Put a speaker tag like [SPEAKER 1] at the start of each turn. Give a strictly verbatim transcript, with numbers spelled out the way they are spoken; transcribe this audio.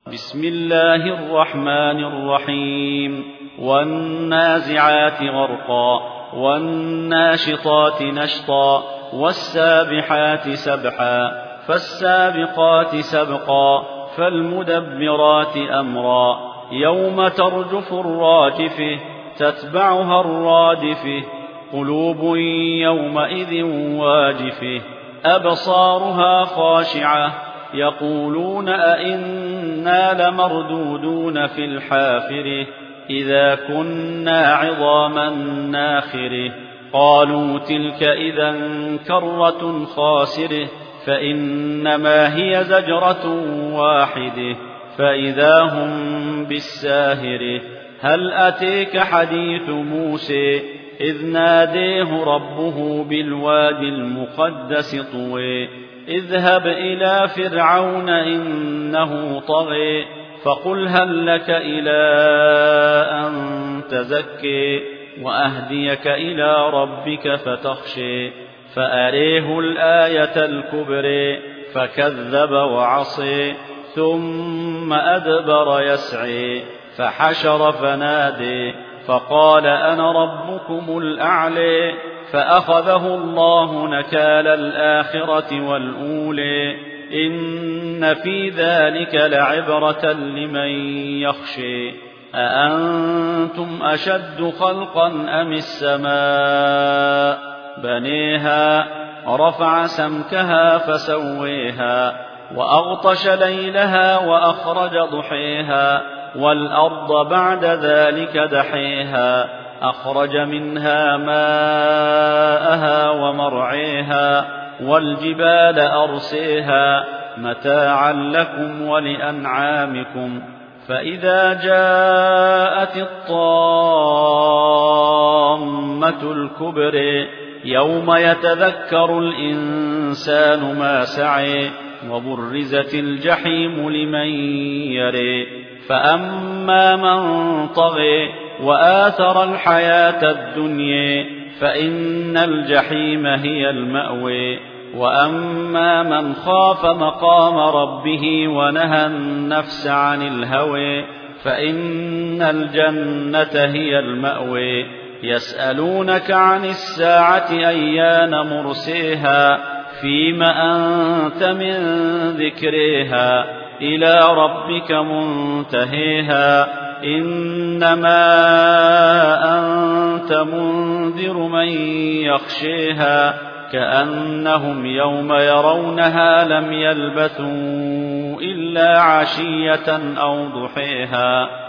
[SPEAKER 1] بسم الله الرحمن الرحيم والنازعات غرقا والناشطات نشطا والسابحات سبحا فالسابقات سبقا فالمدبرات أمرا يوم ترجف الراجفة تتبعها الرادفة قلوب يومئذ واجفة أبصارها خاشعة يقولون أئنا لمردودون في الحافرة إذا كنا عظاما ناخرة قالوا تلك إذا كرة خاسرة فإنما هي زجرة واحدة فإذا هم بالساهرة هل أتيك حديث موسى إذ ناديه ربه بالوادي المقدس طوى اذهب إلى فرعون إنه طغى فقل هل لك إلى أن تزكي وأهديك إلى ربك فتخشي فأريه الآية الكبرى فكذب وعصي ثم أدبر يسعي فحشر فنادي فقال أنا ربكم الأعلى فأخذه الله نكال الآخرة والأولى إن في ذلك لعبرة لمن يخشى أأنتم أشد خلقا أم السماء بنيها رفع سمكها فسويها وأغطش ليلها وأخرج ضحيها والأرض بعد ذلك دحيها أخرج منها ماءها ومرعيها والجبال أرسيها متاعا لكم ولأنعامكم فإذا جاءت الطامة الكبرى يوم يتذكر الإنسان ما سعى وبرزت الجحيم لمن يرى فأما من طغى وآثر الحياة الدنيا فإن الجحيم هي المأوى وأما من خاف مقام ربه ونهى النفس عن الهوى فإن الجنة هي المأوى يسألونك عن الساعة أيان مرسيها فيم أنت من ذكرها إلى ربك منتهيها إنما أنت منذر من يخشيها كأنهم يوم يرونها لم يلبثوا إلا عشية أو ضحيها